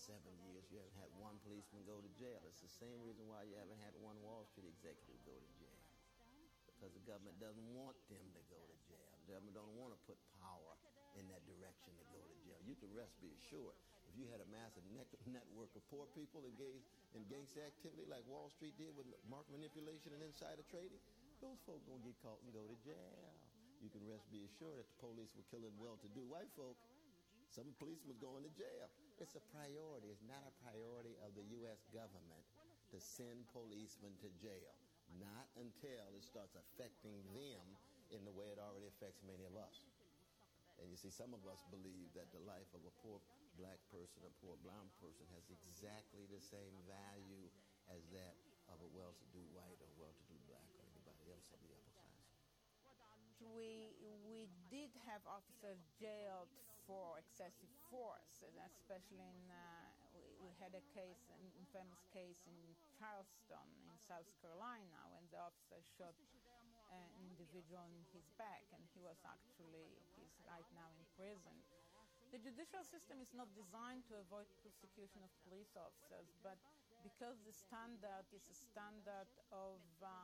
7 years, you haven't had one policeman go to jail. It's the same reason why you haven't had one Wall Street executive go to jail. Because the government doesn't want them to go to jail. The government don't want to put power in that direction to go to jail. You can rest be assured, if you had a massive network of poor people engaged in gangster activity like Wall Street did with market manipulation and insider trading, those folks going to get caught and go to jail. You can rest be assured that the police were killing well-to-do white folk. Some policemen going to jail. It's a priority. It's not a priority of the U.S. government to send policemen to jail. Not until it starts affecting them in the way it already affects many of us. And you see, some of us believe that the life of a poor black person, a poor brown person, has exactly the same value as that of a well-to-do white or well-to-do black or anybody else of the upper class. We did have officers jailed for excessive force, especially we had a case, an infamous case in Charleston in South Carolina when the officer shot an individual in his back, and he's right now in prison. The judicial system is not designed to avoid prosecution of police officers, but because the standard is a standard of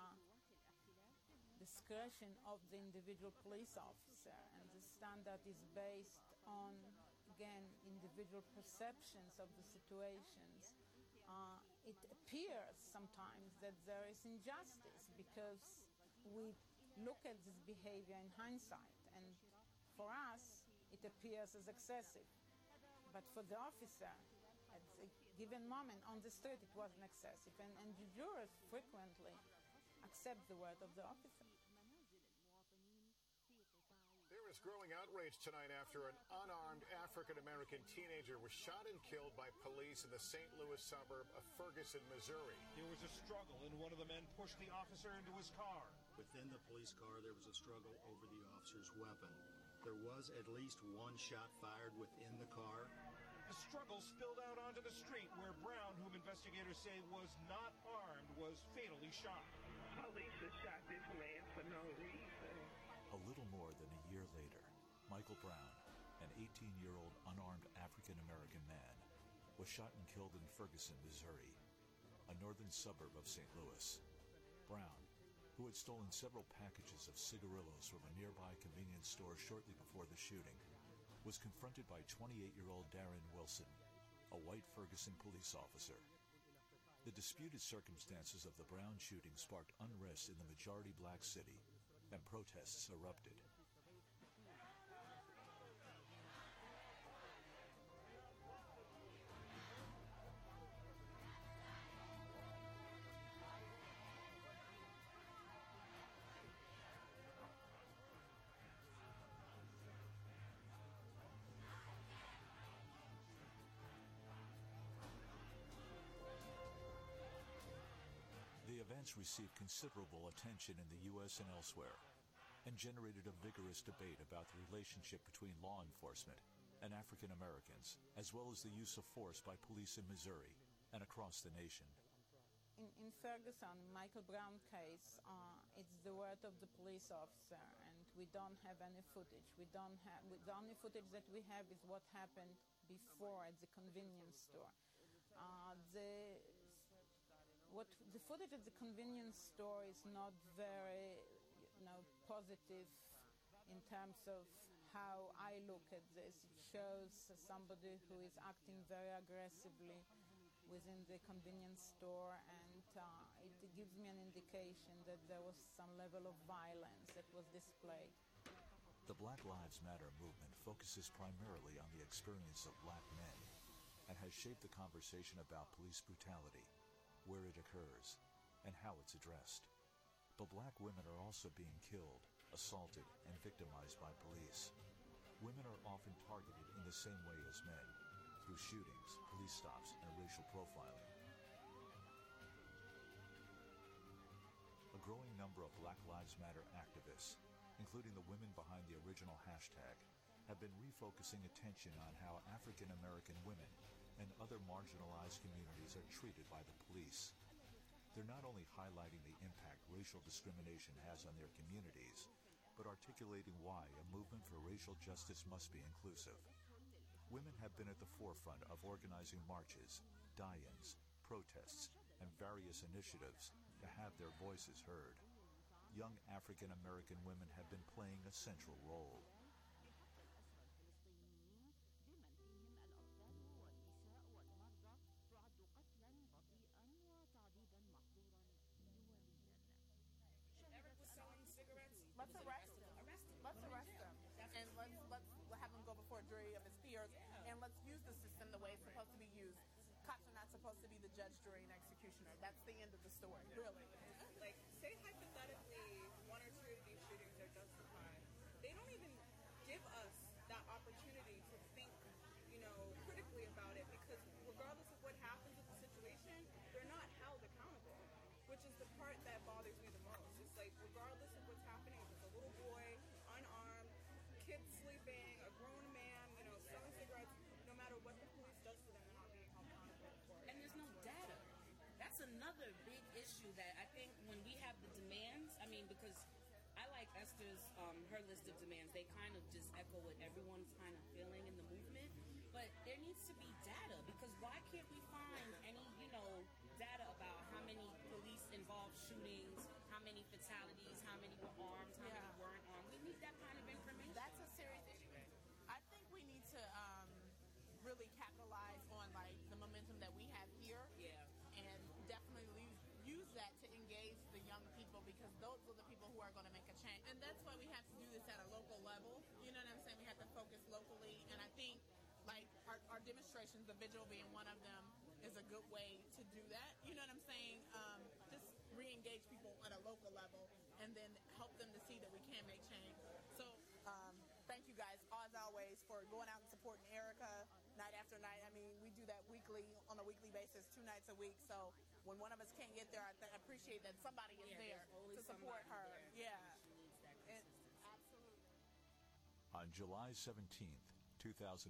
discretion of the individual police officer, and the standard is based on, again, individual perceptions of the situations. It appears sometimes that there is injustice because we look at this behavior in hindsight, and for us it appears as excessive. But for the officer, at a given moment on the street, it wasn't excessive, and the jurors frequently accept the word of the officer. There is growing outrage tonight after an unarmed African-American teenager was shot and killed by police in the St. Louis suburb of Ferguson, Missouri. There was a struggle, and one of the men pushed the officer into his car. Within the police car, there was a struggle over the officer's weapon. There was at least one shot fired within the car. The struggle spilled out onto the street where Brown, whom investigators say was not armed, was fatally shot. Police have shot this man for no reason. A little more than a year later, Michael Brown, an 18-year-old unarmed African-American man, was shot and killed in Ferguson, Missouri, a northern suburb of St. Louis. Brown, who had stolen several packages of cigarillos from a nearby convenience store shortly before the shooting, was confronted by 28-year-old Darren Wilson, a white Ferguson police officer. The disputed circumstances of the Brown shooting sparked unrest in the majority black city, and protests erupted. The events received considerable attention in the U.S. and elsewhere, and generated a vigorous debate about the relationship between law enforcement and African Americans, as well as the use of force by police in Missouri and across the nation. In Ferguson, Michael Brown case, it's the word of the police officer, and we don't have any footage. The only footage that we have is what happened before at the convenience store. The footage at the convenience store is not very, positive in terms of how I look at this. It shows somebody who is acting very aggressively within the convenience store, and it gives me an indication that there was some level of violence that was displayed. The Black Lives Matter movement focuses primarily on the experience of black men and has shaped the conversation about police brutality, where it occurs, and how it's addressed. But black women are also being killed, assaulted, and victimized by police. Women are often targeted in the same way as men, through shootings, police stops, and racial profiling. A growing number of Black Lives Matter activists, including the women behind the original hashtag, have been refocusing attention on how African American women and other marginalized communities are treated by the police. They're not only highlighting the impact racial discrimination has on their communities, but articulating why a movement for racial justice must be inclusive. women have been at the forefront of organizing marches, die-ins, protests, and various initiatives to have their voices heard. Young African American women have been playing a central role. Let's arrest him. Let's arrest him. And let's have him go before a jury of his peers. And let's use the system the way it's supposed to be used. Cops are not supposed to be the judge, jury, and executioner. That's the end of the story, really. Like, say hypothetically, one or two of these shootings are justified. They don't even give us that opportunity to think, critically about it, because regardless of what happens with the situation, they're not held accountable, which is the part that bothers me the most. It's like, regardless of what's happening, if it's a little boy, unarmed, kids sleeping, a grown man, selling cigarettes, no matter what the police does to them, they're not being held accountable for it. And there's no data. That's another big issue that I think when we have the demands, because I like Esther's, her list of demands, they kind of just echo what everyone's kind of feeling in the movement, but there needs to be data, because why can't we find any, data about how many police-involved shootings, how many fatalities, how many were armed, how many weren't armed? We need that kind of information. That's a serious issue. I think we need to really capitalize on, the momentum that we have here. Yeah. And definitely use that to engage the young people, because those are the people who are going to make a change. And that's why we have to do this at a local level. You know what I'm saying? We have to focus locally. And I think, our demonstrations, the vigil being one of them, is a good way to do that. You know what I'm saying? Just re-engage people at a local level and then help them to see that we can make change. So thank you guys, as always, for going out and supporting Erica night after night. We do that on a weekly basis, 2 nights a week. So when one of us can't get there, I appreciate that somebody is there to support her. There. Yeah. She needs that Absolutely. On July 17th, 2014,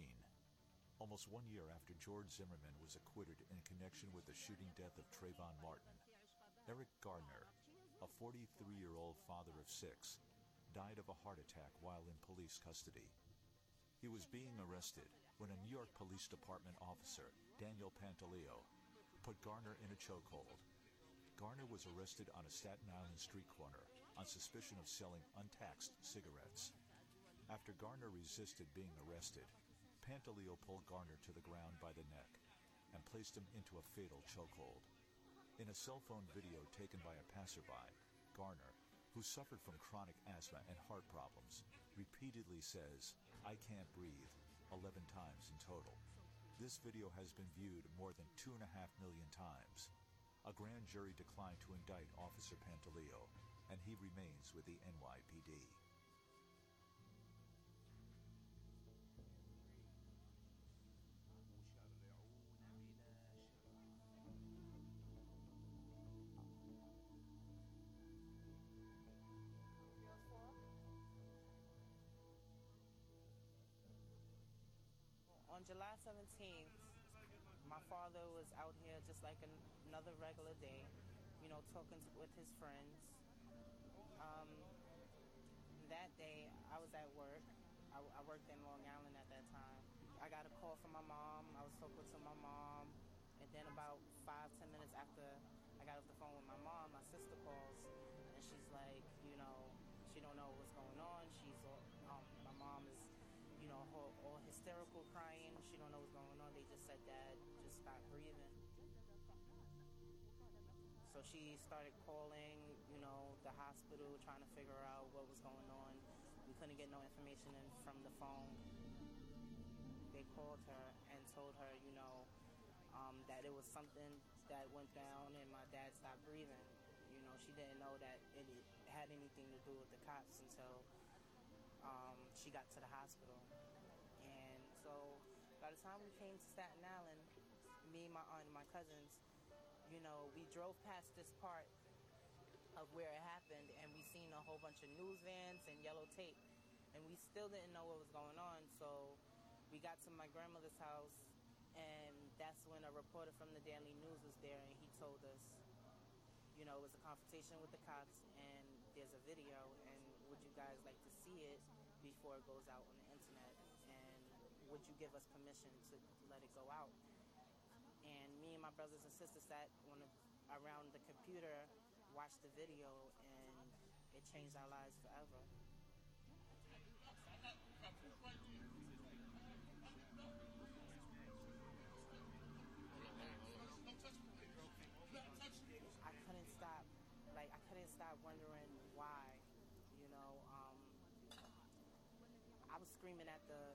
almost 1 year after George Zimmerman was acquitted in connection with the shooting death of Trayvon Martin, Eric Garner, a 43-year-old father of 6, died of a heart attack while in police custody. He was being arrested when a New York Police Department officer, Daniel Pantaleo, put Garner in a chokehold. Garner was arrested on a Staten Island street corner on suspicion of selling untaxed cigarettes. After Garner resisted being arrested, Pantaleo pulled Garner to the ground by the neck and placed him into a fatal chokehold. In a cell phone video taken by a passerby, Garner, who suffered from chronic asthma and heart problems, repeatedly says, "I can't breathe," 11 times in total. This video has been viewed more than 2.5 million times. A grand jury declined to indict Officer Pantaleo, and he remains with the NYPD. On July 17th, my father was out here just like another regular day, talking with his friends. That day, I was at work. I worked in Long Island at that time. I got a call from my mom. I was talking to my mom. And then about 5-10 minutes after I got off the phone with my mom, my sister calls. And she's like, she don't know what's going on. My mom is, all hysterical, crying. She don't know what's going on. They just said Dad just stopped breathing. So she started calling, the hospital, trying to figure out what was going on. We couldn't get no information in from the phone. They called her and told her, that it was something that went down and my dad stopped breathing. She didn't know that it had anything to do with the cops until she got to the hospital. And so by the time we came to Staten Island, me, my aunt, and my cousins, we drove past this part of where it happened, and we seen a whole bunch of news vans and yellow tape, and we still didn't know what was going on. So we got to my grandmother's house, and that's when a reporter from the Daily News was there, and he told us, it was a confrontation with the cops, and there's a video, and would you guys like to see it before it goes out on the internet? And would you give us permission to let it go out? And me and my brothers and sisters sat around the computer, watched the video, and it changed our lives forever. I couldn't stop wondering why, you know. I was screaming at the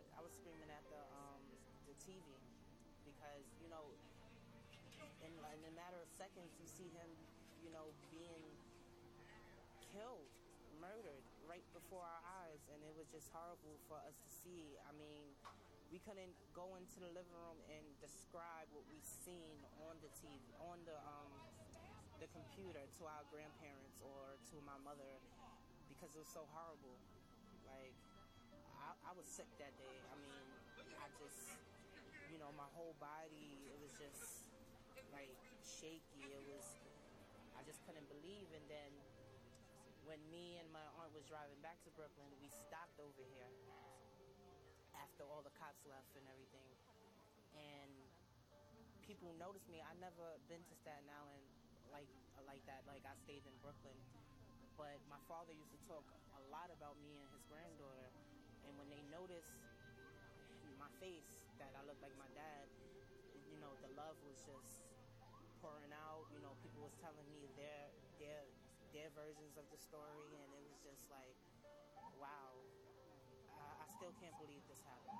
TV because, you know, in a matter of seconds you see him, you know, being killed, murdered right before our eyes, and it was just horrible for us to see. I mean, we couldn't go into the living room and describe what we seen on the TV, on the computer to our grandparents or to my mother, because it was so horrible. Like, I was sick that day. I mean, I just, you know, my whole body, it was just like shaky. I just couldn't believe. And then when me and my aunt was driving back to Brooklyn, we stopped over here after all the cops left and everything. And people noticed me. I never been to Staten Island like that. Like, I stayed in Brooklyn. But my father used to talk a lot about me and his granddaughter. And when they noticed my face, that I looked like my dad, you know, the love was just pouring out. You know, people was telling me their versions of the story, and it was just like, wow, I still can't believe this happened.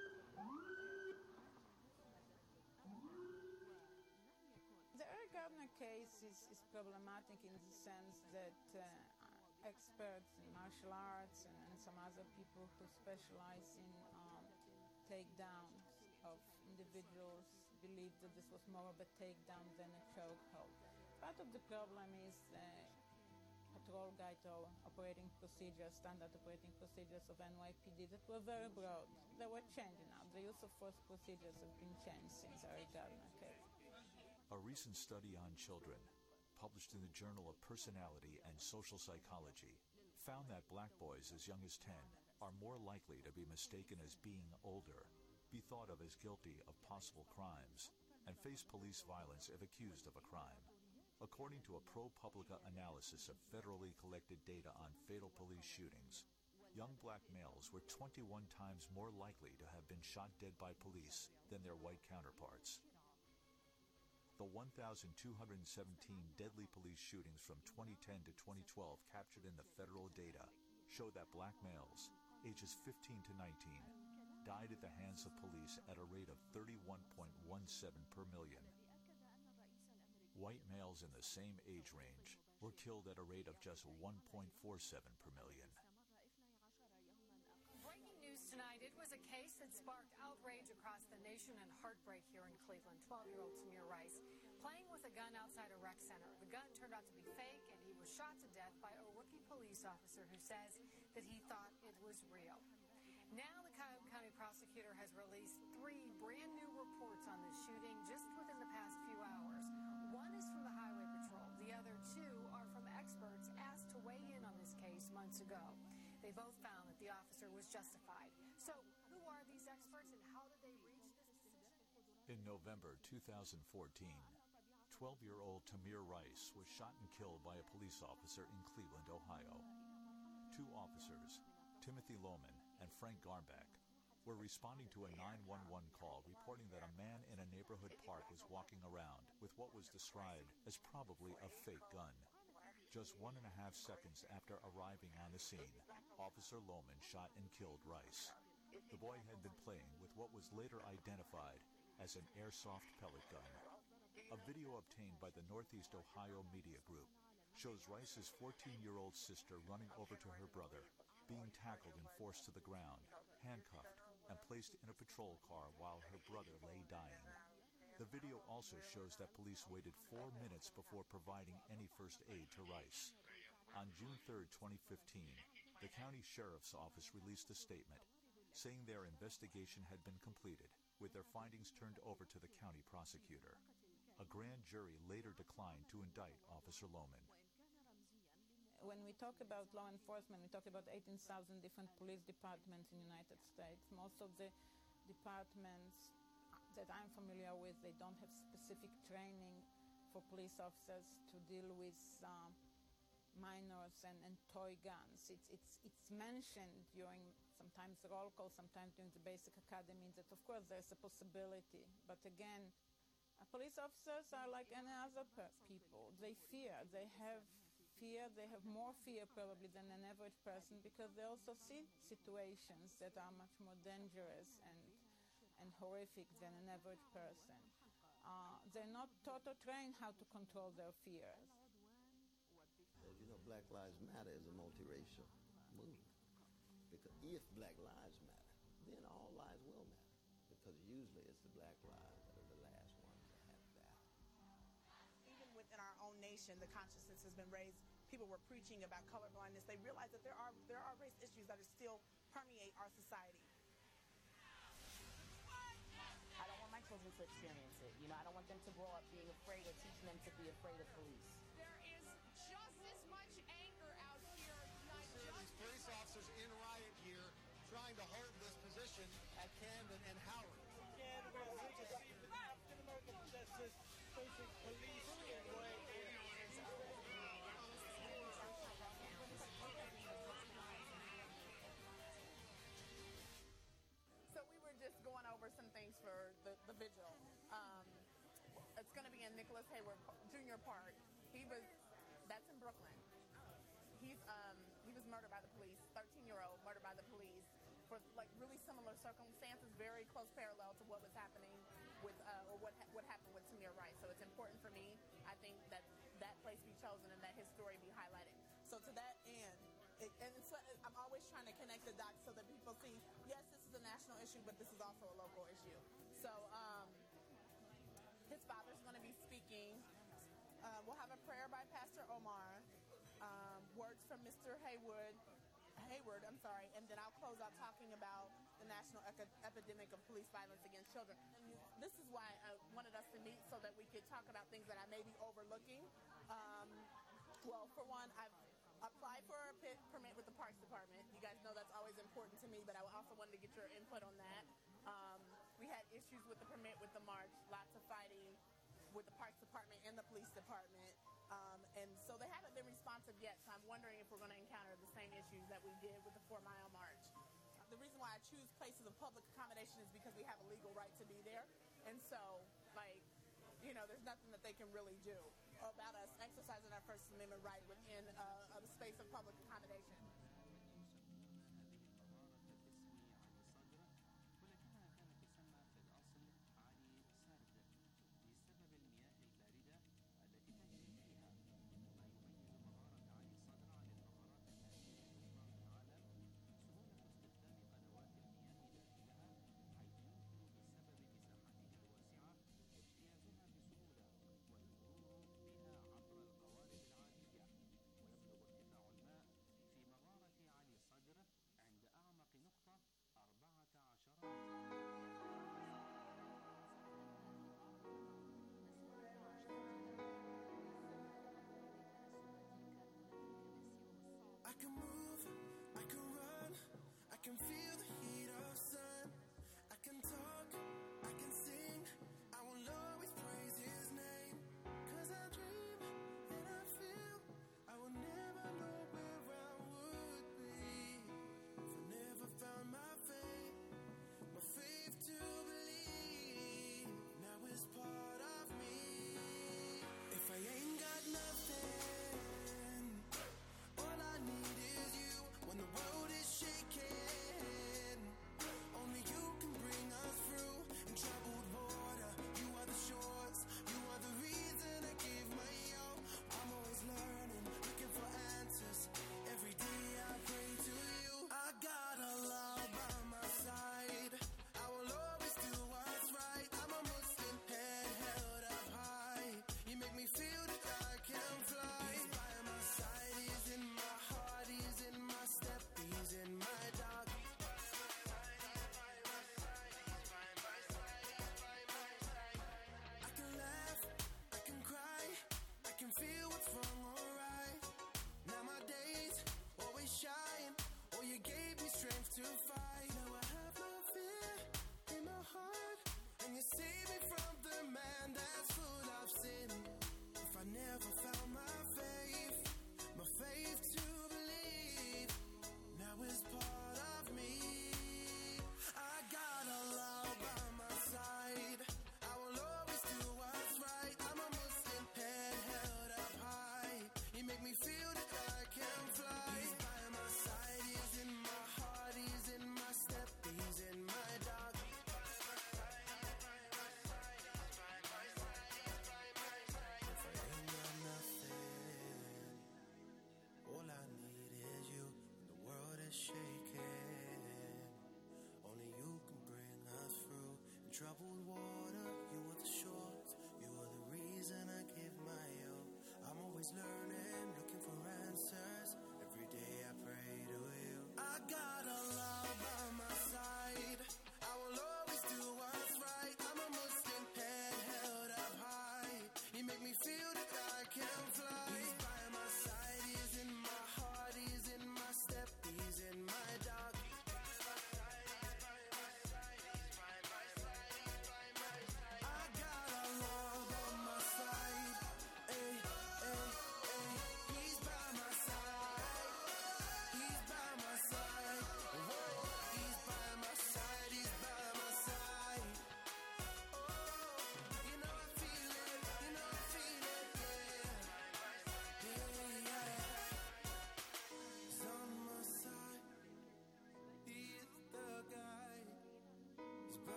The Eric Gardner case is problematic in the sense that experts in martial arts and some other people who specialize in takedowns of individuals believe that this was more of a takedown than a chokehold. Part of the problem is patrol guide or operating procedures, standard operating procedures of NYPD that were very broad. They were changing now. The use of force procedures have been changed since Eric Gardner case. A recent study on children, published in the Journal of Personality and Social Psychology, found that black boys as young as 10 are more likely to be mistaken as being older, be thought of as guilty of possible crimes, and face police violence if accused of a crime. According to a ProPublica analysis of federally collected data on fatal police shootings, young black males were 21 times more likely to have been shot dead by police than their white counterparts. The 1,217 deadly police shootings from 2010 to 2012 captured in the federal data show that black males, ages 15 to 19, died at the hands of police at a rate of 31.17 per million. White males in the same age range were killed at a rate of just 1.47 per million. Breaking news tonight, it was a case that sparked outrage across the nation and heartbreak here in Cleveland. 12-year-old Tamir Rice playing with a gun outside a rec center. The gun turned out to be fake, and he was shot to death by a rookie police officer who says that he thought it was real. Now the Cuyahoga County prosecutor has released 3 brand new reports on this shooting just within the past few hours. One is from the Highway Patrol. The other 2 are from experts asked to weigh in on this case months ago. They both found that the officer was justified. So who are these experts and how did they reach this decision? In November 2014, 12-year-old Tamir Rice was shot and killed by a police officer in Cleveland, Ohio. 2 officers, Timothy Lohman and Frank Garmbach, were responding to a 911 call reporting that a man in a neighborhood park was walking around with what was described as probably a fake gun. Just 1.5 seconds after arriving on the scene, Officer Lohman shot and killed Rice. The boy had been playing with what was later identified as an airsoft pellet gun. A video obtained by the Northeast Ohio Media Group shows Rice's 14-year-old sister running over to her brother, being tackled and forced to the ground, handcuffed, and placed in a patrol car while her brother lay dying. The video also shows that police waited 4 minutes before providing any first aid to Rice. On June 3, 2015, the county sheriff's office released a statement saying their investigation had been completed, with their findings turned over to the county prosecutor. A grand jury later declined to indict Officer Lohman. When we talk about law enforcement, we talk about 18,000 different police departments in the United States. Most of the departments that I'm familiar with, they don't have specific training for police officers to deal with minors and toy guns. It's mentioned during sometimes the roll call, sometimes during the basic academy, that of course there's a possibility. But again, police officers are like any other people. They fear. They have fear. They have more fear probably than an average person because they also see situations that are much more dangerous and horrific than an average person. They're not taught or trained how to control their fears. As you know, Black Lives Matter is a multiracial movement. Because if Black Lives matter, then all lives will matter. Because usually it's the Black lives that are the last ones that have value. Even within our own nation, the consciousness has been raised. People were preaching about colorblindness. They realize that there are race issues that still permeate our society. I don't want my children to experience it. I don't want them to grow up being afraid or teaching them to be afraid of police. There is just as much anger out here tonight. These police officers in riot gear trying to hold this position at Camden and Howard. Again, we're going to see the African-American protesters facing police in riot gear. So we were just going over some things for the vigil. It's going to be in Nicholas Hayward Jr. Park. That's in Brooklyn. He was murdered by the police, 13-year-old murdered by the police for like really similar circumstances, very close parallel to what was happening with or what happened with Tamir Rice. So it's important for me, I think, that place be chosen and that his story be highlighted. So to that end, I'm always trying to connect the dots so that people see, yes, this is a national issue, but this is also a local issue. So his father's going to be speaking. We'll have a prayer by Pastor Omar, words from Mr. Hayward, and then I'll close out talking about the national epidemic of police violence against children. And this is why I wanted us to meet, so that we could talk about things that I may be overlooking. Well, for one, I've applied for a permit with the Parks Department. You guys know that's always important to me, but I also wanted to get your input on that. We had issues with the permit with the march, lots of fighting with the Parks Department and the Police Department. And so they haven't been responsive yet, so I'm wondering if we're going to encounter the same issues that we did with the 4 Mile March. The reason why I choose places of public accommodation is because we have a legal right to be there. And so, there's nothing that they can really do about us exercising our First Amendment right within a space of public accommodation. I can move, I can run, I can feel the heat of sun. I can talk, I can sing, I will always praise his name. 'Cause I dream and I feel I will never know where I would be if I never found my faith to believe now is part of me. If I ain't got nothing, all I need is you when the world is shaking.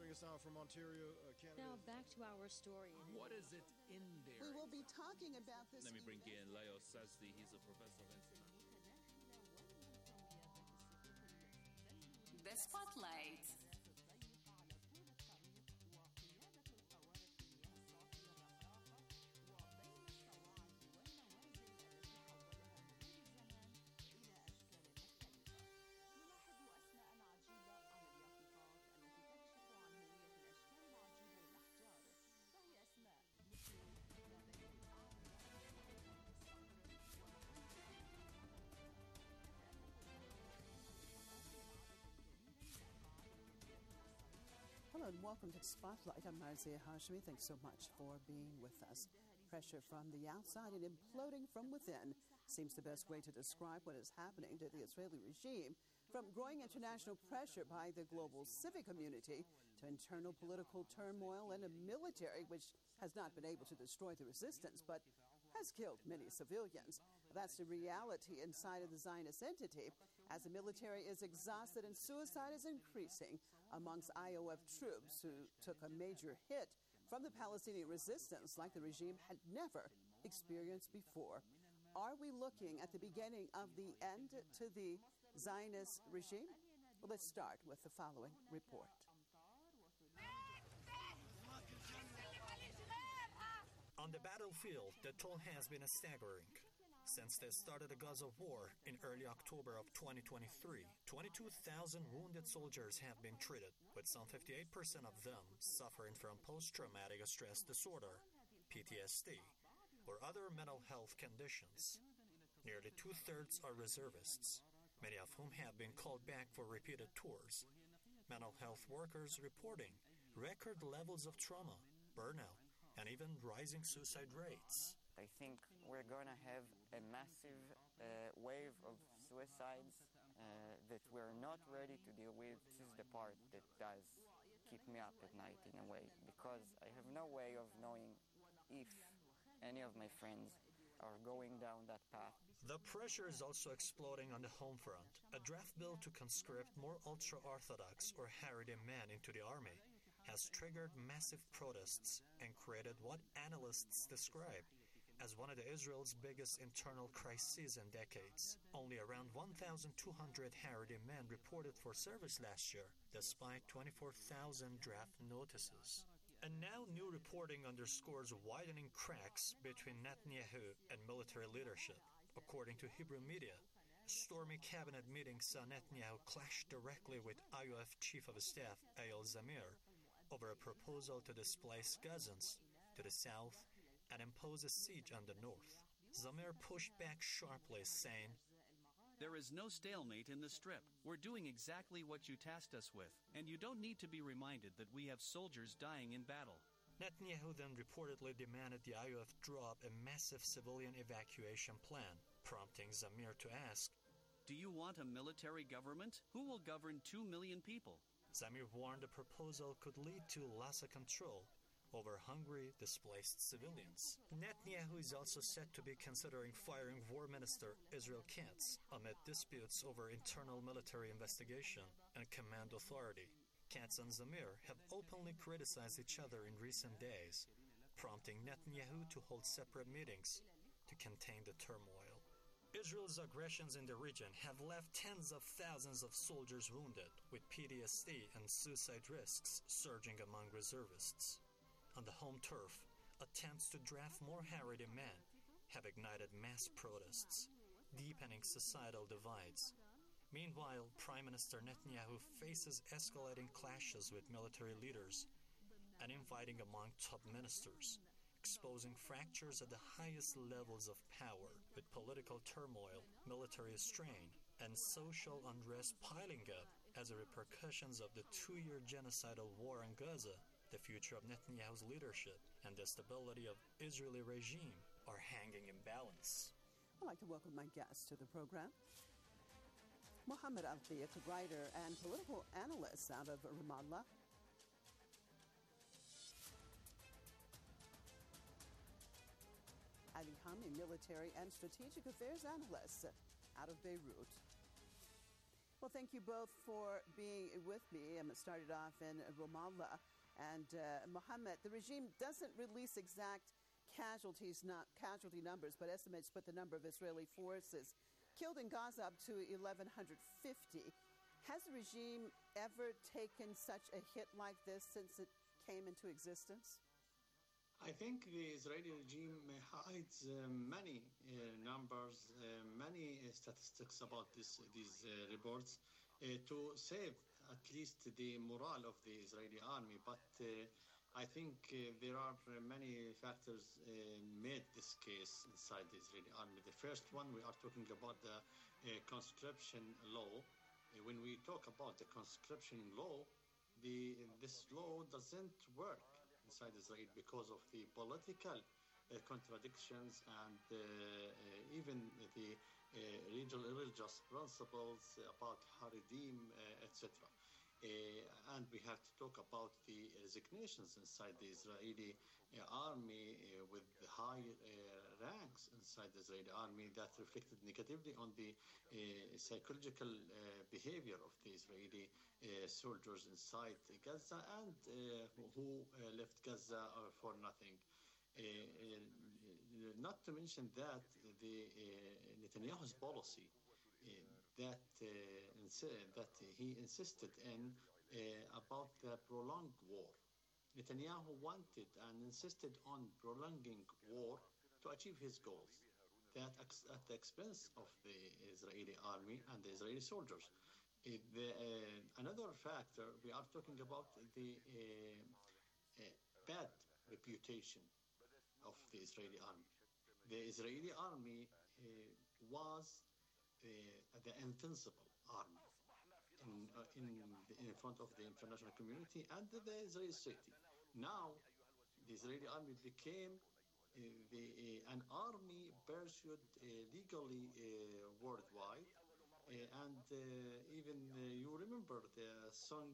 joining us now from Ontario, Canada. Now back to our story. What is it in there? We will be talking about this. Let me bring in Leo Sazdi. He's a professor of international. The Spotlight. Hello and welcome to Spotlight. I'm Marzieh Hashmi. Thanks so much for being with us. Pressure from the outside and imploding from within seems the best way to describe what is happening to the Israeli regime. From growing international pressure by the global civic community to internal political turmoil and a military which has not been able to destroy the resistance but has killed many civilians. That's the reality inside of the Zionist entity as the military is exhausted and suicide is increasing amongst IOF troops who took a major hit from the Palestinian resistance like the regime had never experienced before. Are we looking at the beginning of the end to the Zionist regime? Well, let's start with the following report. On the battlefield, the toll has been staggering. Since the start of the Gaza war in early October of 2023, 22,000 wounded soldiers have been treated, with some 58% of them suffering from post-traumatic stress disorder, PTSD, or other mental health conditions. Nearly two-thirds are reservists, many of whom have been called back for repeated tours. Mental health workers reporting record levels of trauma, burnout, and even rising suicide rates. I think we're going to have a massive wave of suicides that we're not ready to deal with. This is the part that does keep me up at night in a way, because I have no way of knowing if any of my friends are going down that path. The pressure is also exploding on the home front. A draft bill to conscript more ultra-Orthodox or Haredi men into the army has triggered massive protests and created what analysts describe as one of Israel's biggest internal crises in decades. Only around 1,200 Haredi men reported for service last year, despite 24,000 draft notices. And now new reporting underscores widening cracks between Netanyahu and military leadership. According to Hebrew media, a stormy cabinet meeting saw Netanyahu clash directly with IOF Chief of Staff Eyal Zamir over a proposal to displace Gazans to the south and impose a siege on the north. Zamir pushed back sharply, saying, "There is no stalemate in the Strip. We're doing exactly what you tasked us with, and you don't need to be reminded that we have soldiers dying in battle." Netanyahu then reportedly demanded the IOF drop a massive civilian evacuation plan, prompting Zamir to ask, "Do you want a military government? Who will govern 2 million people?" Zamir warned the proposal could lead to loss of control over hungry, displaced civilians. Netanyahu is also said to be considering firing War Minister Israel Katz amid disputes over internal military investigation and command authority. Katz and Zamir have openly criticized each other in recent days, prompting Netanyahu to hold separate meetings to contain the turmoil. Israel's aggressions in the region have left tens of thousands of soldiers wounded, with PTSD and suicide risks surging among reservists. On the home turf, attempts to draft more Haredi men have ignited mass protests, deepening societal divides. Meanwhile, Prime Minister Netanyahu faces escalating clashes with military leaders and infighting among top ministers, exposing fractures at the highest levels of power, with political turmoil, military strain, and social unrest piling up as the repercussions of the 2-year genocidal war in Gaza. The future of Netanyahu's leadership and the stability of Israeli regime are hanging in balance. I'd like to welcome my guest to the program. Mohammed Al-Fiyat, writer and political analyst out of Ramallah. Ali Hami, military and strategic affairs analyst out of Beirut. Well, thank you both for being with me. It started off in Ramallah. And Mohammed, the regime doesn't release exact casualty numbers, but estimates put the number of Israeli forces killed in Gaza up to 1,150. Has the regime ever taken such a hit like this since it came into existence? I think the Israeli regime hides many numbers, many statistics about these reports to save at least the morale of the Israeli army. But I think there are many factors made this case inside the Israeli army. The first one, we are talking about the conscription law. When we talk about the conscription law, this law doesn't work inside Israel because of the political contradictions and even the religious principles about Haredim, etc. And we have to talk about the resignations inside the Israeli army with high ranks inside the Israeli army that reflected negatively on the psychological behavior of the Israeli soldiers inside Gaza and who left Gaza for nothing. Not to mention that the Netanyahu's policy that he insisted in about the prolonged war. Netanyahu wanted and insisted on prolonging war to achieve his goals, that at the expense of the Israeli army and the Israeli soldiers. Another factor, we are talking about the bad reputation of the Israeli army. The Israeli army was the invincible army in front of the international community and the Israeli society. Now, the Israeli army became an army pursued legally worldwide, and even you remember the song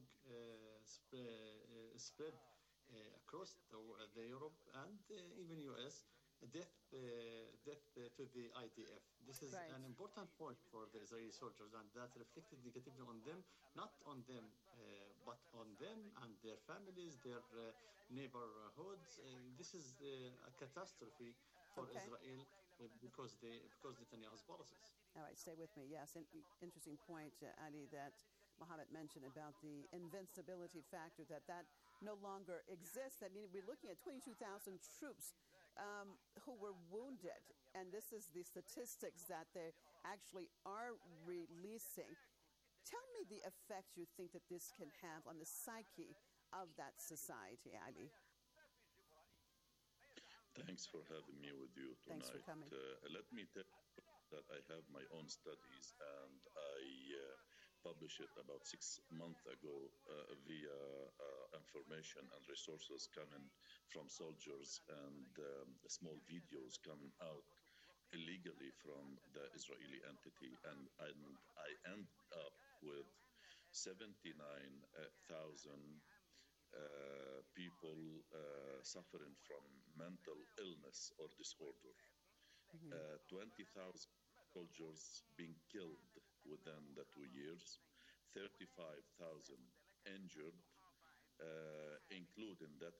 spread across the Europe and even US. Death to the IDF. This is an important point for the Israeli soldiers, and that reflected negatively on them, not on them, but on them and their families, their neighborhoods. This is a catastrophe for Israel because Netanyahu's policies. All right, stay with me. Yes, interesting point, Ali, that Mohammed mentioned about the invincibility factor, that no longer exists. I mean, we're looking at 22,000 troops who were wounded, and this is the statistics that they actually are releasing. Tell me the effect you think that this can have on the psyche of that society, Ali. Thanks for having me with you tonight. Thanks for coming. Let me tell you that I have my own studies, and I published it about 6 months ago via information and resources coming from soldiers and small videos coming out illegally from the Israeli entity. And I end up with 79,000 people suffering from mental illness or disorder. 20,000 soldiers being killed within the 2 years, 35,000 injured, include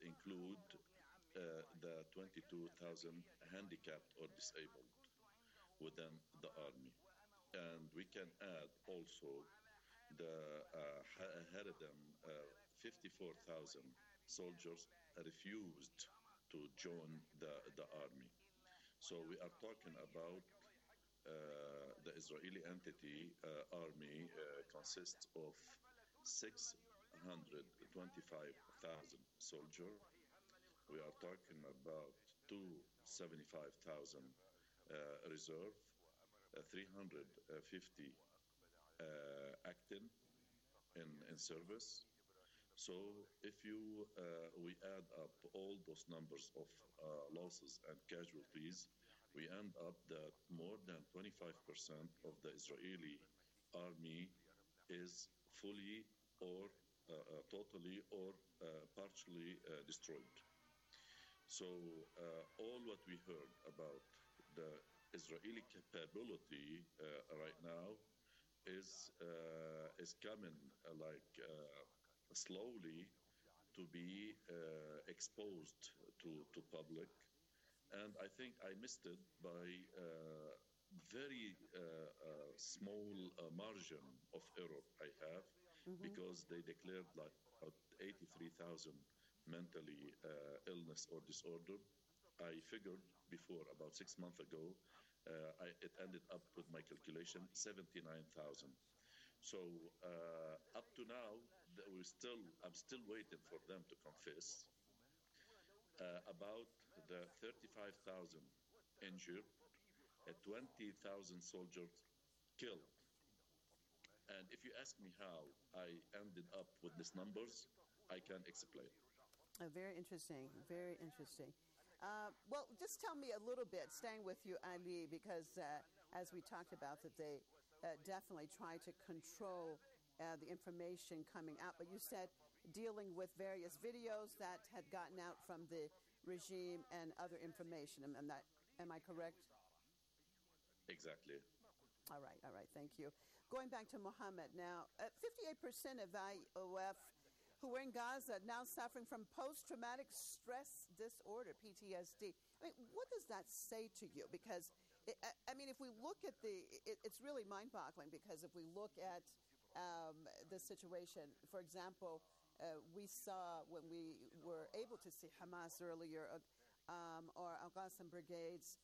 the 22,000 handicapped or disabled within the army. And we can add also the Haredim, 54,000 soldiers refused to join the army. So we are talking about the Israeli entity army consists of 625,000 soldiers. We are talking about 275,000 reserve, 350 active in service. So if we add up all those numbers of losses and casualties, we end up that more than 25% of the Israeli army is fully or totally or partially destroyed. So all what we heard about the Israeli capability right now is coming slowly to be exposed to public, and I think I missed it by very small margin of error I have, because they declared like about 83,000 mentally illness or disorder. I figured before about 6 months ago, it ended up with my calculation 79,000. So up to now, I'm still waiting for them to confess about the 35,000 injured, 20,000 soldiers killed. And if you ask me how I ended up with these numbers, I can't explain. Very interesting. Very interesting. Well, just tell me a little bit, staying with you, Ali, because as we talked about, that they definitely try to control the information coming out. But you said dealing with various videos that had gotten out from the regime and other information. Am I correct? Exactly. All right. Thank you. Going back to Mohammed now, 58% of IOF who were in Gaza now suffering from post-traumatic stress disorder, PTSD. I mean, what does that say to you? Because, if we look at it's really mind-boggling, because if we look at the situation, for example, we saw when we were able to see Hamas earlier, or Al-Qassam brigades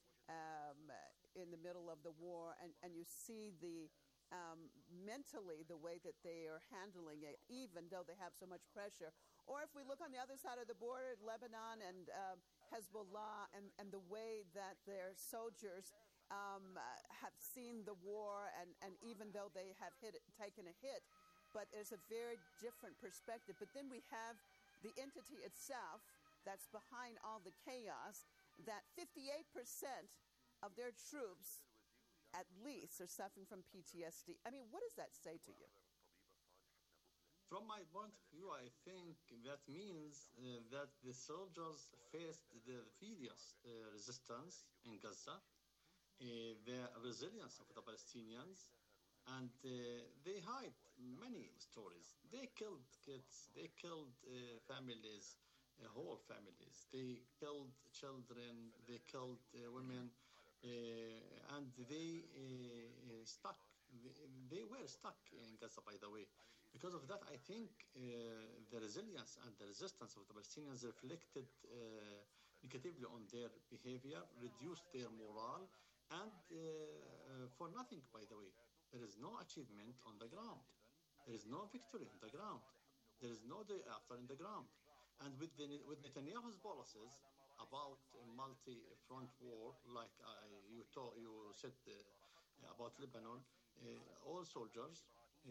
in the middle of the war, and you see mentally the way that they are handling it, even though they have so much pressure. Or if we look on the other side of the border, Lebanon and Hezbollah, and the way that their soldiers have seen the war, and even though they have taken a hit, but there's a very different perspective. But then we have the entity itself that's behind all the chaos, that 58% of their troops at least are suffering from PTSD. I mean, what does that say to you? From my point of view, I think that means that the soldiers faced the furious resistance in Gaza, the resilience of the Palestinians, and they hide many stories. They killed kids, they killed families, whole families. They killed children, they killed women, and they were stuck in Gaza, by the way. Because of that, I think the resilience and the resistance of the Palestinians reflected negatively on their behavior, reduced their morale, and for nothing, by the way. There is no achievement on the ground. There is no victory on the ground. There is no day after in the ground. And with Netanyahu's policies about a multi-front war, like you said about Lebanon, all soldiers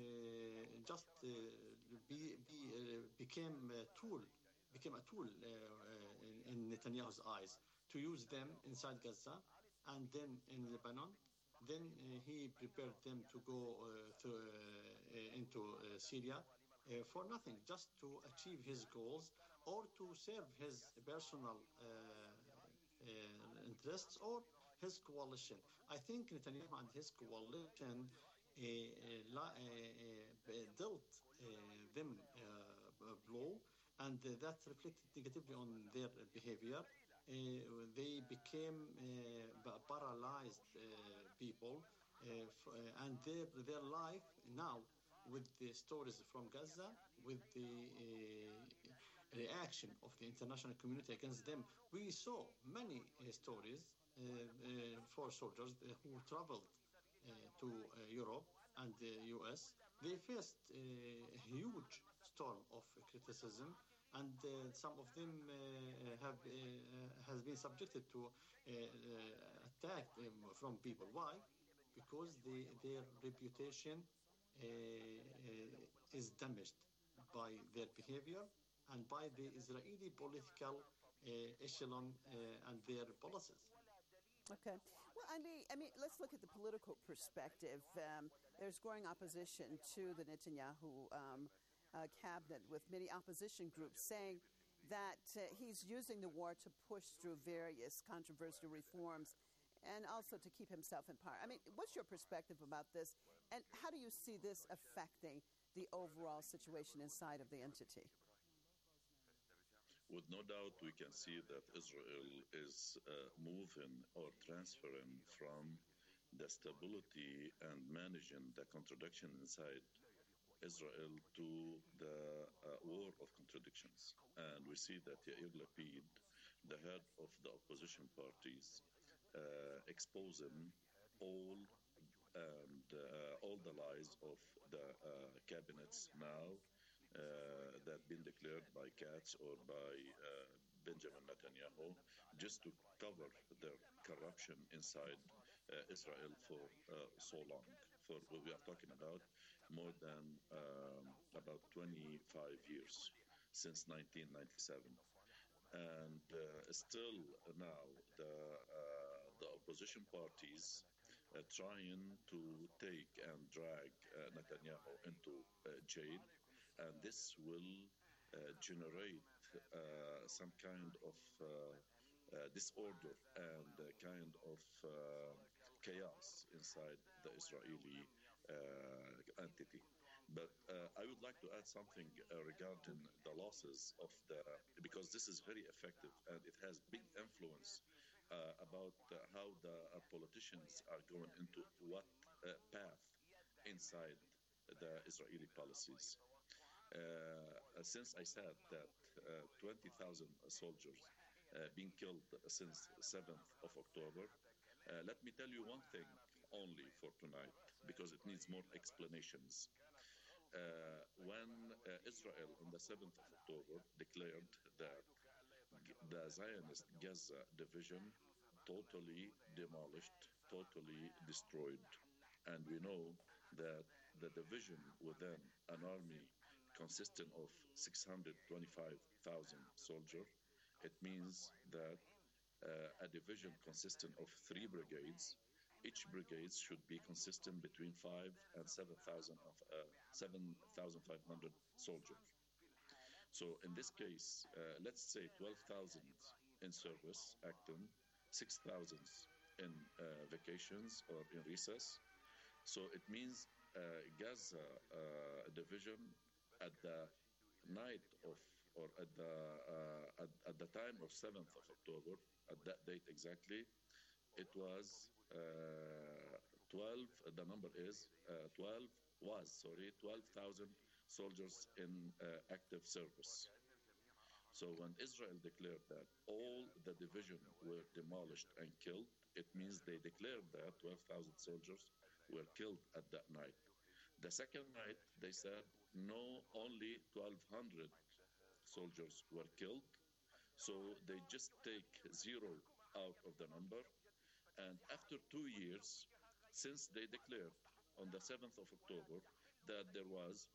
became a tool in Netanyahu's eyes, to use them inside Gaza and then in Lebanon. Then he prepared them to go into Syria for nothing, just to achieve his goals or to serve his personal interests or his coalition. I think Netanyahu and his coalition dealt them a blow, and that reflected negatively on their behavior. They became paralyzed people, and their life now, with the stories from Gaza, with the reaction of the international community against them, we saw many stories for soldiers who traveled to Europe and the US. They faced a huge storm of criticism, and some of them has been subjected to attack from people. Why? Because their reputation is damaged by their behavior and by the Israeli political echelon and their policies. Okay. Well, I mean, let's look at the political perspective. There's growing opposition to the Netanyahu cabinet, with many opposition groups saying that he's using the war to push through various controversial reforms and also to keep himself in power. I mean, what's your perspective about this? And how do you see this affecting the overall situation inside of the entity? With no doubt, we can see that Israel is moving or transferring from the stability and managing the contradiction inside Israel to the war of contradictions. And we see that Yair Lapid, the head of the opposition parties, exposing all the lies of the cabinets now that been declared by Katz or by Benjamin Netanyahu, just to cover their corruption inside Israel for so long. For we are talking about more than about 25 years, since 1997. And still now the opposition parties trying to take and drag Netanyahu into jail, and this will generate some kind of disorder and kind of chaos inside the Israeli entity. But I would like to add something regarding the losses of because this is very effective and it has big influence about how the politicians are going into what path inside the Israeli policies. Since I said that 20,000 soldiers being killed since 7th of October, let me tell you one thing only for tonight, because it needs more explanations. When Israel on the 7th of October declared that the Zionist Gaza division totally demolished, totally destroyed, and we know that the division within an army consisting of 625,000 soldiers, it means that a division consisting of 3 brigades, each brigade should be consistent between 5 and 7,500 soldiers. So in this case, let's say 12,000 in service acting, 6,000 in vacations or in recess. So it means Gaza division at the night of, or at the time of 7th of October, at that date exactly, it was 12, the number is 12,000 soldiers in active service. So when Israel declared that all the division were demolished and killed, it means they declared that 12,000 soldiers were killed at that night. The second night, they said, no, only 1,200 soldiers were killed. So they just take 0 out of the number. And after 2 years, since they declared on the 7th of October that there was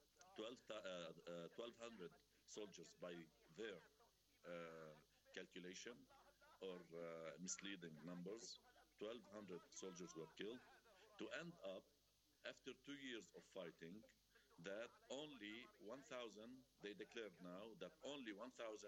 1,200 soldiers by their calculation or misleading numbers, 1,200 soldiers were killed, to end up, after 2 years of fighting, that only 1,000, they declared now that only 1,170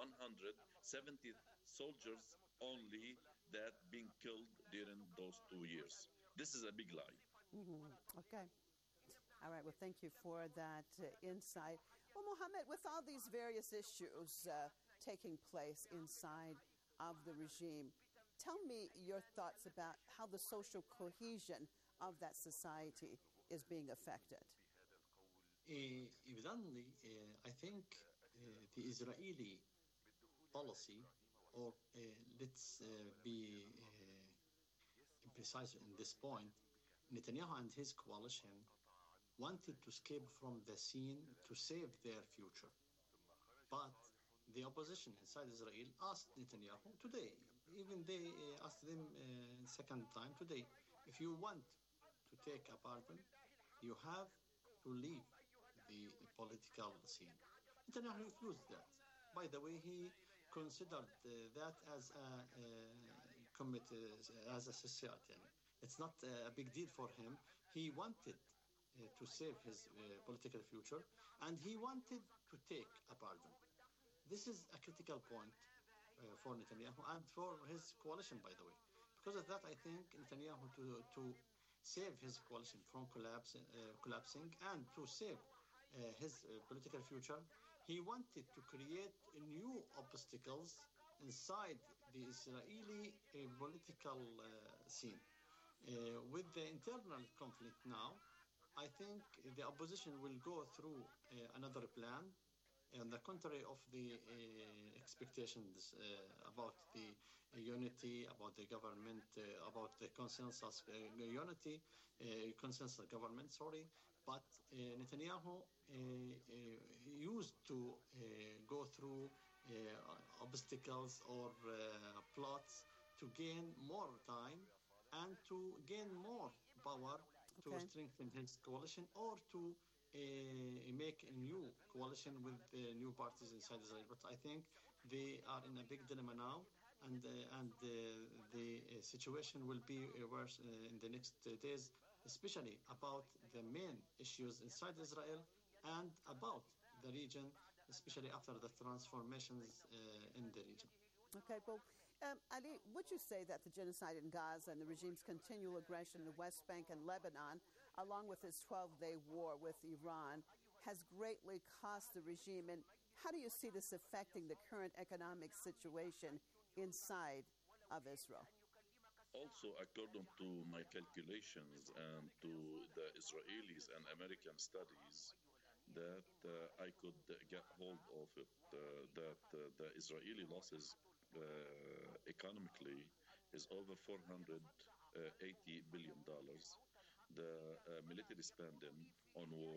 soldiers only that being killed during those 2 years. This is a big lie. Okay. All right. Well, thank you for that insight. Well, Mohammed, with all these various issues taking place inside of the regime, tell me your thoughts about how the social cohesion of that society is being affected. Evidently, I think the Israeli policy, or let's be precise in this point, Netanyahu and his coalition wanted to escape from the scene to save their future. But the opposition inside Israel asked Netanyahu today, even they asked them second time today, if you want to take a pardon, you have to leave the political scene. Netanyahu refused that. By the way, he considered that as a committee, as a society. It's not a big deal for him. He wanted to save his political future, and he wanted to take a pardon. This is a critical point for Netanyahu and for his coalition, by the way. Because of that, I think Netanyahu to save his coalition from collapsing and to save his political future, he wanted to create new obstacles inside the Israeli political scene. With the internal conflict now, I think the opposition will go through another plan, on the contrary of the expectations about the unity, about the government, about the consensus unity, consensus government, sorry. But Netanyahu used to go through obstacles or plots to gain more time and to gain more power to strengthen his coalition or to make a new coalition with new parties inside Israel. But I think they are in a big dilemma now, and the situation will be worse in the next days, especially about the main issues inside Israel and about the region, especially after the transformations in the region. Okay, well, Ali, would you say that the genocide in Gaza and the regime's continual aggression in the West Bank and Lebanon, along with its 12-day war with Iran, has greatly cost the regime? And how do you see this affecting the current economic situation inside of Israel? Also, according to my calculations and to the Israelis and American studies, that I could get hold of it, that the Israeli losses economically is over $480 billion. The military spending on war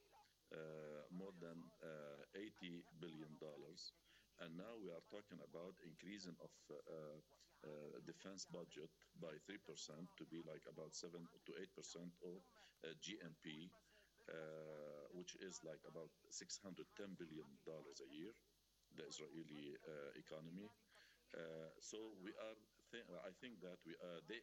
more than $80 billion. And now we are talking about increasing of defense budget by 3% to be like about 7 to 8% of GNP, which is like about $610 billion a year, the Israeli economy. So we are. I think that they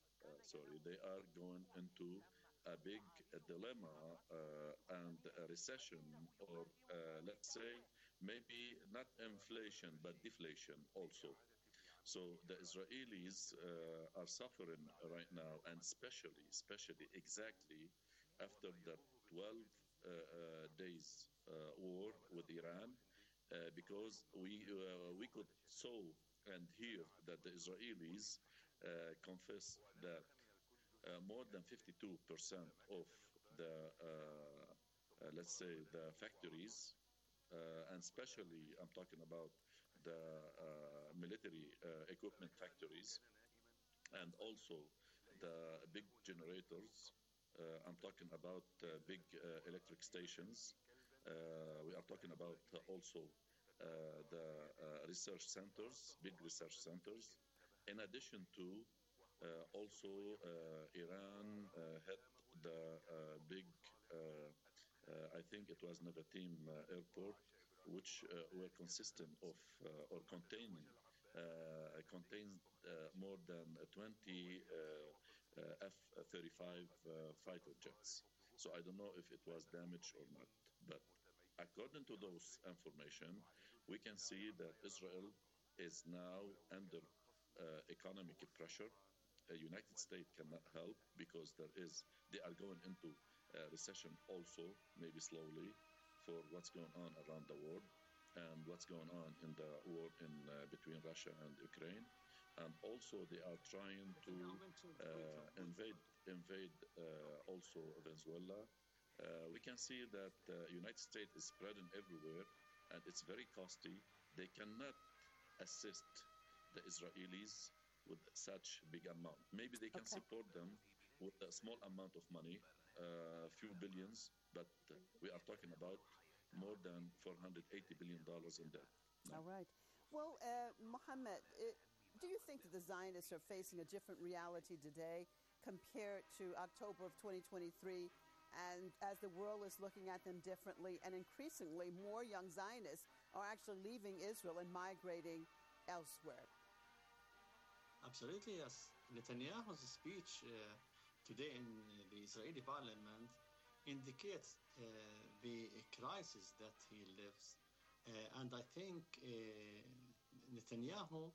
are going into a big dilemma and a recession, or let's say maybe not inflation but deflation also. So the Israelis are suffering right now, and especially exactly after the 12 days war with Iran, because we could saw and hear that the Israelis confess that more than 52% of the let's say the factories, and especially I'm talking about the military equipment factories, and also the big generators. I'm talking about big electric stations. We are talking about also the research centers, big research centers. In addition to also Iran had the big, I think it was Nevatim airport, which were consistent of or contains more than 20 F-35 fighter jets. So I don't know if it was damaged or not, but according to those information, we can see that Israel is now under economic pressure. United States cannot help because they are going into recession also, maybe slowly, for what's going on around the world and what's going on in the war in between Russia and Ukraine. And also they are trying to invade also Venezuela. We can see that United States is spreading everywhere, and it's very costly. They cannot assist the Israelis with such big amount. Maybe they can support them with a small amount of money, a few billions, but we are talking about more than $480 billion in debt. No. All right. Well, Mohammed, do you think that the Zionists are facing a different reality today compared to October of 2023, and as the world is looking at them differently, and increasingly more young Zionists are actually leaving Israel and migrating elsewhere? Absolutely, yes. Netanyahu's speech today in the Israeli parliament indicates the crisis that he lives. And I think Netanyahu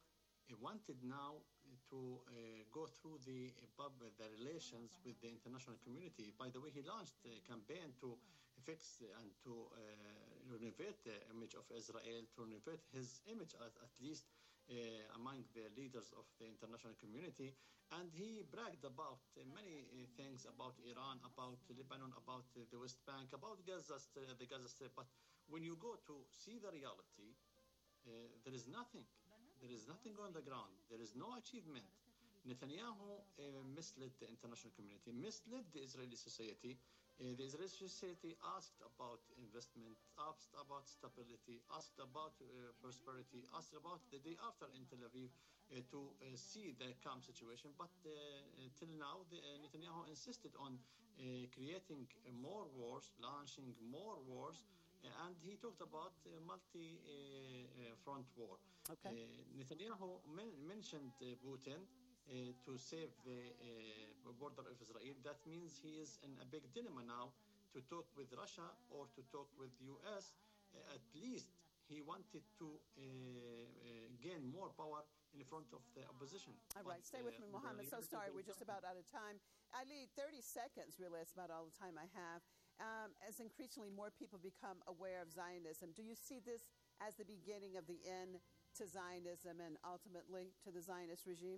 wanted now to go through the relations with the international community. By the way, he launched a campaign to fix and to renovate the image of Israel, to renovate his image at least among the leaders of the international community. And he bragged about many things about Iran, about Lebanon, about the West Bank, about the Gaza Strip. But when you go to see the reality, there is nothing. There is nothing on the ground. There is no achievement. Netanyahu misled the international community, misled the Israeli society. The Israeli society asked about investment, asked about stability, asked about prosperity, asked about the day after in Tel Aviv to see the calm situation. But till now, Netanyahu insisted on creating more wars, launching more wars, and he talked about multi-front war. Okay. Netanyahu mentioned Putin to save the border of Israel. That means he is in a big dilemma now to talk with Russia or to talk with U.S. At least he wanted to gain more power in front of the opposition. All right, stay with me, Mohammed. So sorry, we're just about out of time. Ali, 30 seconds, really, that's about all the time I have. As increasingly more people become aware of Zionism, do you see this as the beginning of the end to Zionism and ultimately to the Zionist regime?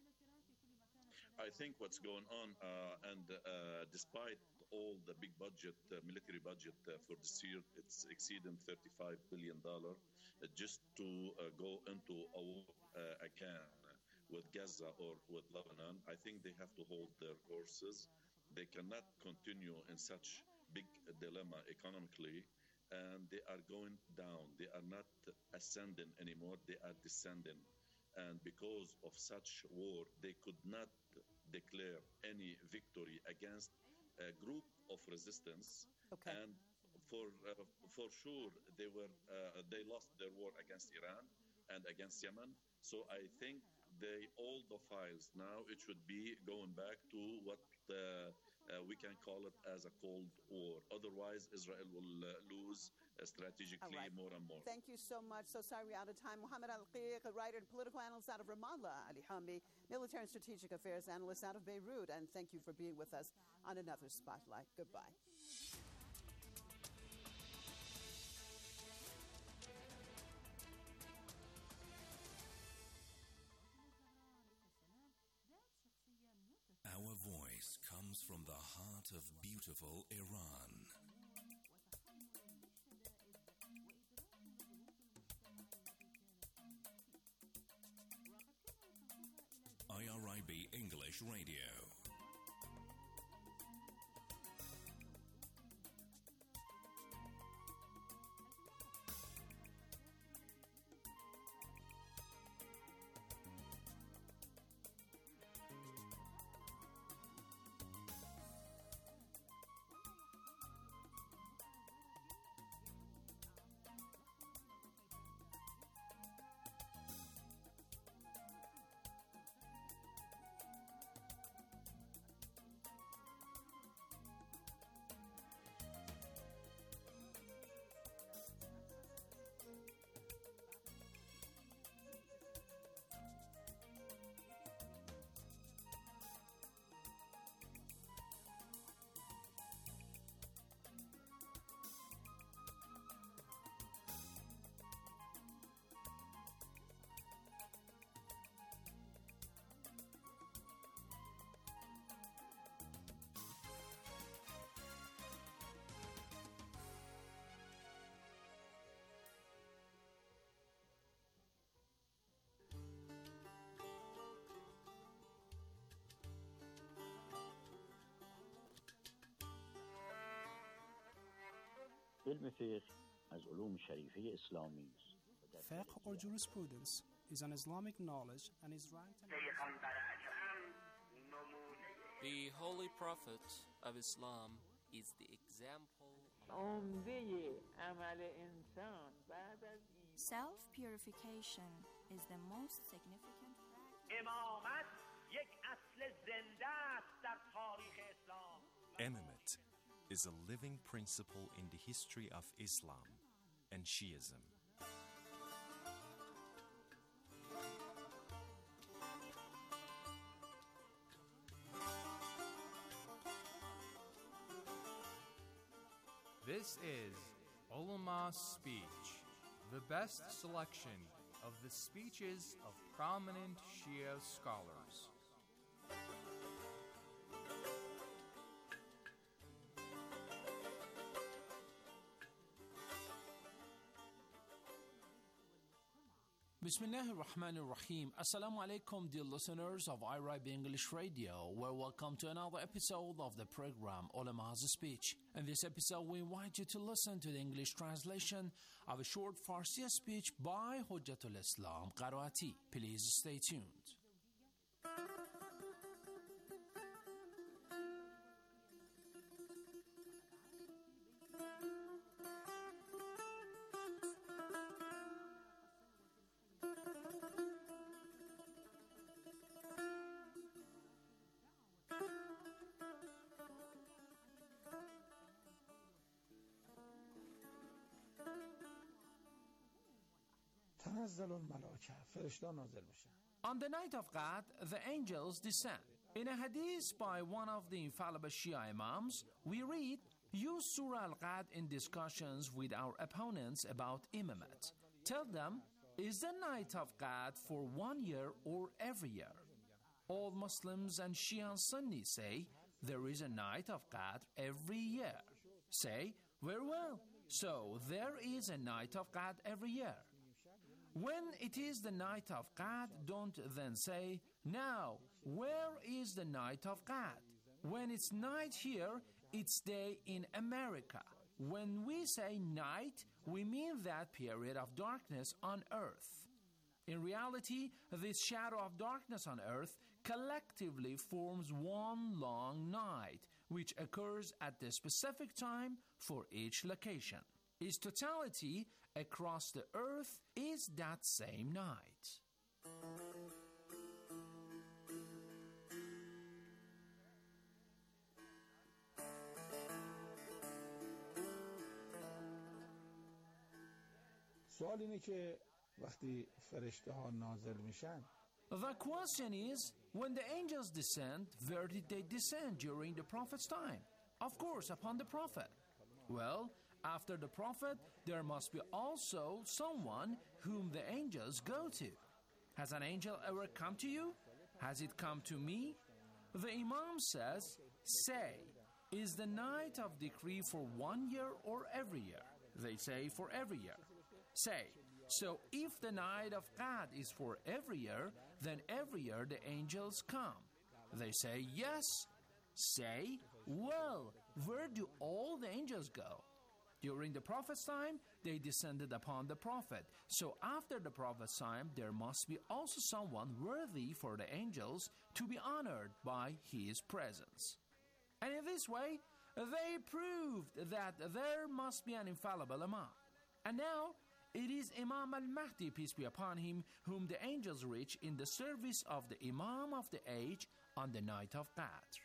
I think what's going on, and despite all the big budget, military budget for this year, it's exceeding $35 billion just to go into a war again with Gaza or with Lebanon. I think they have to hold their horses. They cannot continue in such big dilemma economically, and they are going down. They are not ascending anymore. They are descending. And because of such war, they could not declare any victory against a group of resistance. Okay. And for sure, they lost their war against Iran and against Yemen. So I think all the files now, it should be going back to what we can call it as a Cold War. Otherwise, Israel will lose strategically more and more. Thank you so much. So sorry, we're out of time. Mohammed Al-Qiq, a writer and political analyst out of Ramallah. Ali Hamdi, military and strategic affairs analyst out of Beirut. And thank you for being with us on another Spotlight. Goodbye. Our voice comes from the heart of beautiful Iran. IRIB English Radio. علم فقه از علوم شریفه اسلامی است. Fiqh or jurisprudence is an Islamic knowledge and is ranked. The Holy Prophet of Islam is the example. Self-purification is the most significant Imamate is a living principle in the history of Islam and Shiism. This is Ulama Speech, the best selection of the speeches of prominent Shia scholars. Bismillah ar-Rahman ar-Rahim. Assalamu alaikum, dear listeners of IRIB English Radio. Well, welcome to another episode of the program Ulama's Speech. In this episode, we invite you to listen to the English translation of a short Farsi speech by Hujjatul Islam Qaraati. Please stay tuned. On the night of Qadr, the angels descend. In a hadith by one of the infallible Shia Imams, we read, use Surah Al-Qadr in discussions with our opponents about imamat. Tell them, is the night of Qadr for 1 year or every year? All Muslims and Shia and Sunni say, there is a night of Qadr every year. Say, very well, so there is a night of Qadr every year. When it is the night of Qadr, don't then say, now, where is the night of Qadr? When it's night here, it's day in America. When we say night, we mean that period of darkness on earth. In reality, this shadow of darkness on earth collectively forms one long night, which occurs at the specific time for each location. Its totality across the earth is that same night. سوال اینه که وقتی فرشته ها نازل میشن The question is, when the angels descend, where did they descend during the prophet's time? Of course, upon the prophet. Well, after the prophet, there must be also someone whom the angels go to. Has an angel ever come to you? Has it come to me? The Imam says, say, is the night of decree for 1 year or every year? They say for every year. Say, so if the night of Qadr is for every year, then every year the angels come. They say, yes. Say, well, where do all the angels go? During the prophet's time, they descended upon the prophet. So after the prophet's time, there must be also someone worthy for the angels to be honored by his presence. And in this way, they proved that there must be an infallible Imam. And now, it is Imam al-Mahdi, peace be upon him, whom the angels reach in the service of the Imam of the age on the night of Qadr.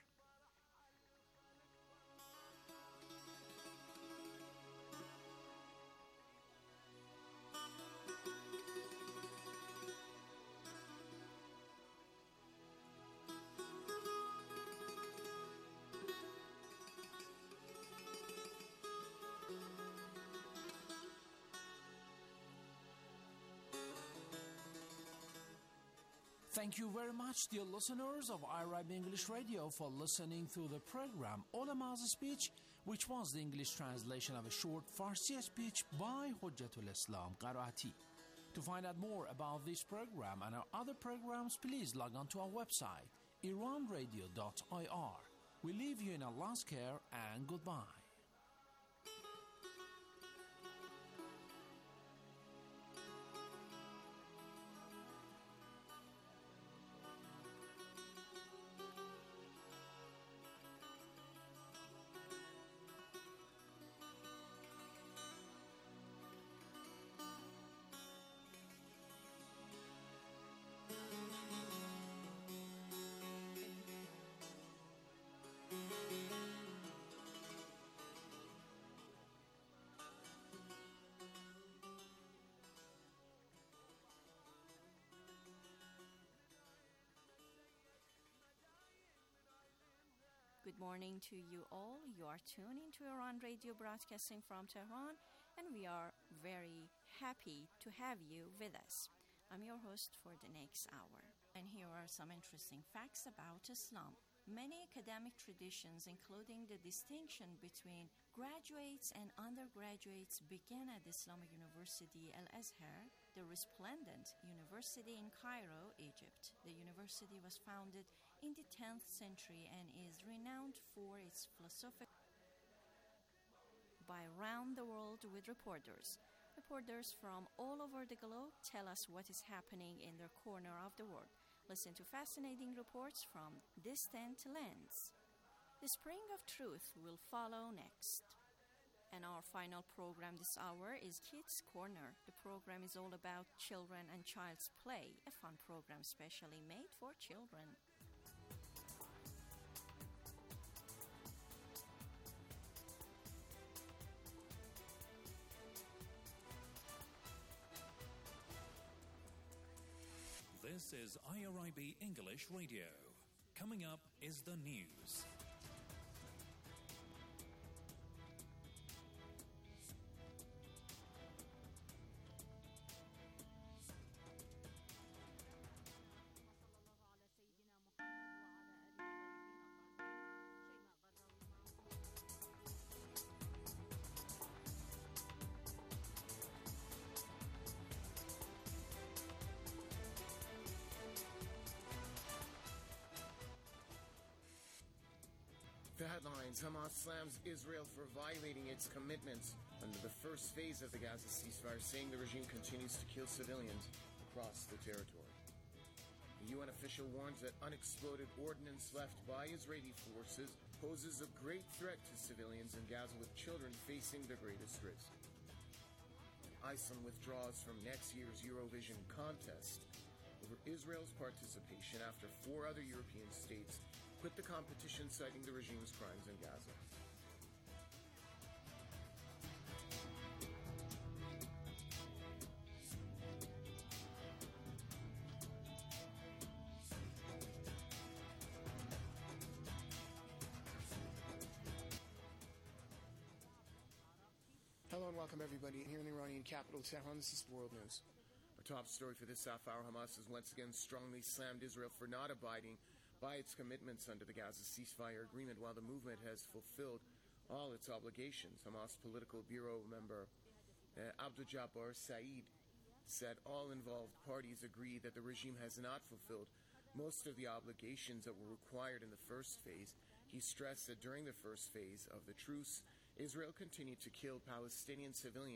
Thank you very much, dear listeners of IRIB English Radio, for listening to the program Ulama's Speech, which was the English translation of a short Farsi speech by Hujjatul Islam Qaraati. To find out more about this program and our other programs, please log on to our website, iranradio.ir. We leave you in Allah's care and goodbye. good morning to you all. You are tuned into Iran Radio broadcasting from Tehran, and we are very happy to have you with us. I'm your host for the next hour. And here are some interesting facts about Islam. Many academic traditions, including the distinction between graduates and undergraduates, began at Islamic University Al-Azhar, the resplendent university in Cairo, Egypt. The university was founded in the 10th century and is renowned for its philosophical by around the world with reporters. Reporters from all over the globe tell us what is happening in their corner of the world. Listen to fascinating reports from distant lands. The Spring of Truth will follow next. And our final program this hour is Kids Corner. The program is all about children and child's play, a fun program specially made for children. This is IRIB English Radio. Coming up is the news. The headlines: Hamas slams Israel for violating its commitments under the first phase of the Gaza ceasefire, saying the regime continues to kill civilians across the territory. The UN official warns that unexploded ordnance left by Israeli forces poses a great threat to civilians in Gaza, with children facing the greatest risk. Iceland withdraws from next year's Eurovision contest over Israel's participation after 4 other European states quit the competition, citing the regime's crimes in Gaza. Hello and welcome everybody here in the Iranian capital, Tehran. This is World News. Our top story for this half hour: Hamas has once again strongly slammed Israel for not abiding by its commitments under the Gaza ceasefire agreement, while the movement has fulfilled all its obligations. Hamas Political Bureau member Abdul Jabbar Saeed said all involved parties agree that the regime has not fulfilled most of the obligations that were required in the first phase. He stressed that during the first phase of the truce, Israel continued to kill Palestinian civilians